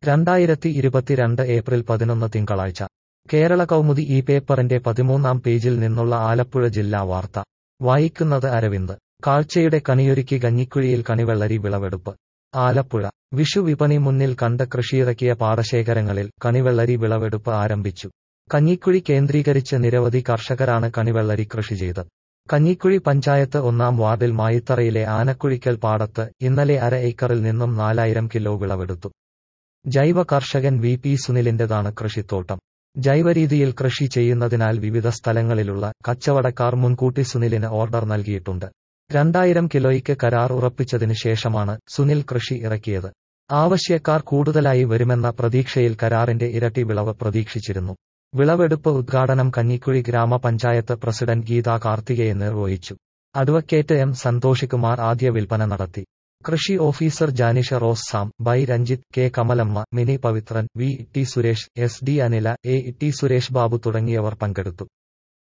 2022 April 11 തിങ്കളാഴ്ച കേരള കൗമുദി ഈ പേപ്പറിന്റെ 13-ാം പേജിൽ നിന്നുള്ള ആലപ്പുഴ ജില്ലാ വാർത്ത വായിക്കുന്നത് അരവിന്ദ്. കാഴ്ചയുടെ കണിയൊരുക്കി കഞ്ഞിക്കുഴിയിൽ കണിവെള്ളരി വിളവെടുപ്പ്. ആലപ്പുഴ വിഷു വിപണി മുന്നിൽ കണ്ട് കൃഷിയിറക്കിയ പാടശേഖരങ്ങളിൽ കണിവെള്ളരി വിളവെടുപ്പ് ആരംഭിച്ചു. കഞ്ഞിക്കുഴി കേന്ദ്രീകരിച്ച് നിരവധി കർഷകരാണ് കണിവെള്ളരി കൃഷി ചെയ്തത്. കഞ്ഞിക്കുഴി പഞ്ചായത്ത് 1-ാം വാർഡിൽ മായിത്തറയിലെ ആനക്കുഴിക്കൽ പാടത്ത് ഇന്നലെ അര ഏക്കറിൽ നിന്നും 4000 കിലോ വിളവെടുത്തു. ജൈവ കർഷകൻ വി പി സുനിലിന്റേതാണ് കൃഷിത്തോട്ടം. ജൈവരീതിയിൽ കൃഷി ചെയ്യുന്നതിനാൽ വിവിധ സ്ഥലങ്ങളിലുള്ള കച്ചവടക്കാർ മുൻകൂട്ടി സുനിലിന് ഓർഡർ നൽകിയിട്ടുണ്ട്. 2000 കിലോയ്ക്ക് കരാർ ഉറപ്പിച്ചതിന് ശേഷമാണ് സുനിൽ കൃഷി ഇറക്കിയത്. ആവശ്യക്കാർ കൂടുതലായി വരുമെന്ന പ്രതീക്ഷയിൽ കരാറിന്റെ ഇരട്ടി വിളവ് പ്രതീക്ഷിച്ചിരുന്നു. വിളവെടുപ്പ് ഉദ്ഘാടനം കഞ്ഞിക്കുഴി ഗ്രാമപഞ്ചായത്ത് പ്രസിഡന്റ് ഗീതാ കാർത്തികേയൻ നിർവഹിച്ചു. അഡ്വക്കേറ്റ് എം സന്തോഷികുമാർ ആദ്യ വിൽപ്പന നടത്തി. കൃഷി ഓഫീസർ ജാനിഷ റോസ് സാം, ബൈ Ranjith, K Kamalamma, Mini Pavithran, V T Suresh, S D Anila, A T Suresh Babu തുടങ്ങിയവർ പങ്കെടുത്തു.